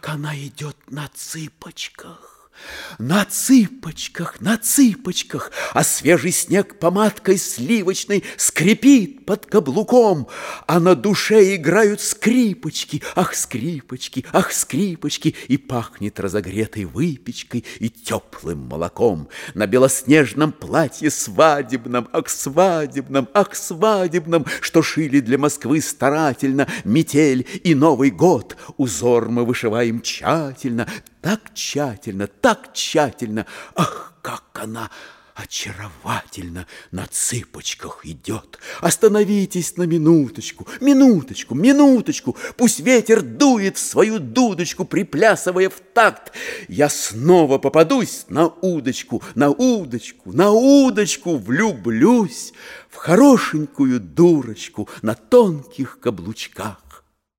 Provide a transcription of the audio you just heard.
как она идет на цыпочках. На цыпочках, на цыпочках, а свежий снег помадкой сливочной скрипит под каблуком, а на душе играют скрипочки, ах, скрипочки, ах, скрипочки, и пахнет разогретой выпечкой и теплым молоком. На белоснежном платье свадебном, ах, свадебном, ах, свадебном, что шили для Москвы старательно метель и Новый год, узор мы вышиваем тщательно, так тщательно, ах, как она очаровательно на цыпочках идет. Остановитесь на минуточку, минуточку, минуточку, пусть ветер дует в свою дудочку, приплясывая в такт. Я снова попадусь на удочку, на удочку, на удочку, влюблюсь в хорошенькую дурочку на тонких каблучках.